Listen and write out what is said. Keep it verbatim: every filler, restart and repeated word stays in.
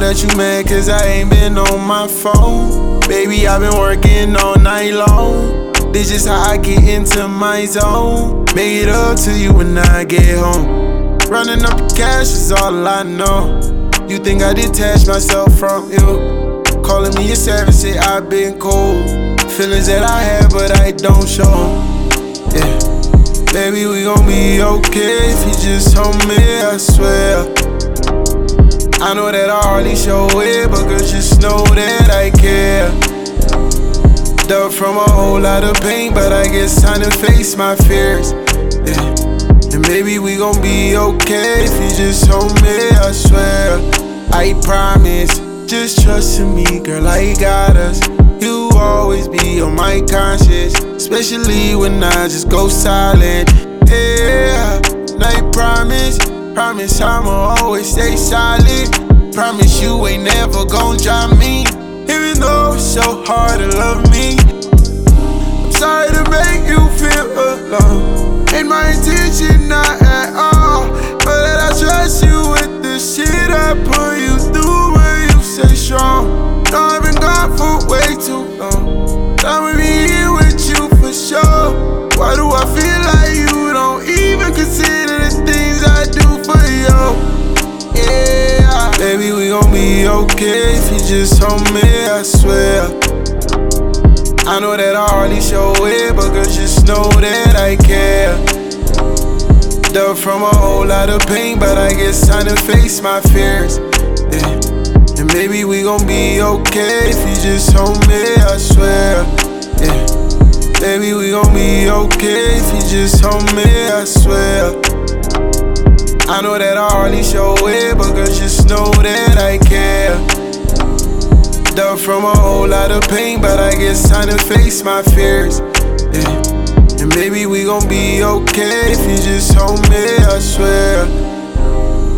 that you mad cause I ain't been on my phone. Baby, I've been working all night long. This just how I get into my zone. Make it up to you when I get home. Running up the cash is all I know. You think I detach myself from you? Calling me a savage, say I've been cold. Feelings that I have but I don't show. Yeah, baby, we gon' be okay if you just hold me, I swear. I know that I hardly show it, but girl, just know that I care. Dug from a whole lot of pain, but I guess time to face my fears. Yeah, and maybe we gon' be okay if you just hold me, I swear. I promise, just trust in me, girl, I got us. You always be on my conscience, especially when I just go silent. Yeah, and I promise, promise I'ma always stay solid. Promise you ain't never gon' drop me, even though it's so hard to love me. I'm sorry to make you feel alone. Ain't my intention, not at all, but that I trust you with the shit I put you through when you stay strong. No, I've been gone for way too long. I'ma be here with you for sure. Why do I feel like you don't even consider the things I do for you? Yeah, baby, we gon' be okay if you just hold me, I swear. I know that I hardly show it, but girl, just know that I care. Dug from a whole lot of pain, but I guess time to face my fears. Yeah, and maybe we gon' be okay if you just hold me, I swear. Yeah, baby, we gon' be okay if you just hold me, I swear. I know that I hardly show it, but girl, just know that I care. Dug from a whole lot of pain, but I guess time to face my fears. Yeah, and maybe we gon' be okay if you just hold me, I swear.